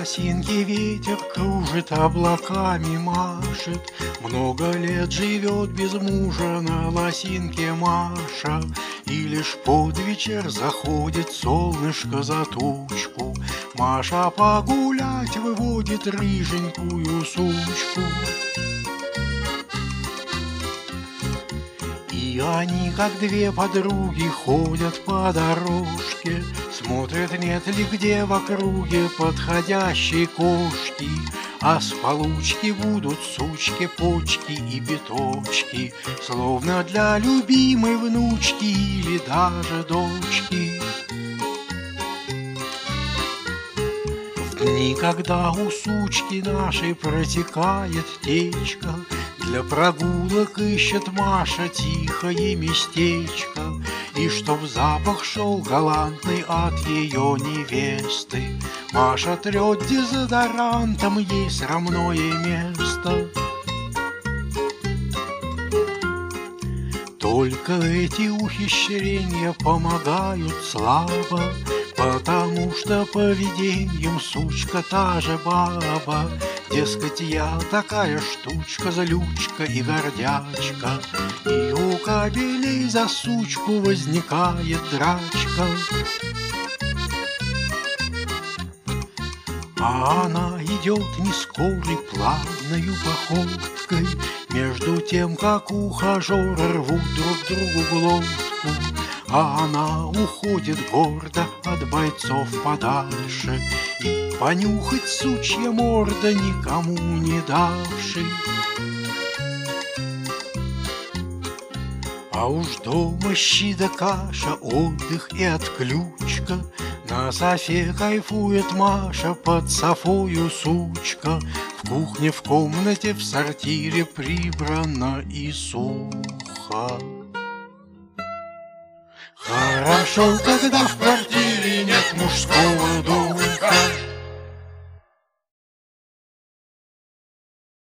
лосинки ветер кружит, облаками машет. Много лет живет без мужа на лосинке Маша, и лишь под вечер заходит солнышко за тучку. Маша погулять выводит рыженькую сучку. И они, как две подруги, ходят по дорожке, смотрят, нет ли где в округе подходящей кошки. А с получки будут сучки, почки и биточки, словно для любимой внучки или даже дочки. В дни, когда у сучки нашей протекает течка, для прогулок ищет Маша тихое местечко. И чтоб запах шел галантный от ее невесты, Маша трет дезодорантом ей срамное место. Только эти ухищрения помогают слабо, потому что поведением сучка та же баба. Дескать, я такая штучка, злючка и гордячка, и у кабелей за сучку возникает драчка. А она идет не скорой, плавною походкой, между тем, как ухажеры рвут друг другу глотку. А она уходит гордо от бойцов подальше, и понюхать сучья морда никому не давши. А уж дома щи да каша, отдых и отключка, на софе кайфует Маша, под софою сучка. В кухне, в комнате, в сортире прибрано и сухо. Хорошо, когда в квартире нет мужского духа.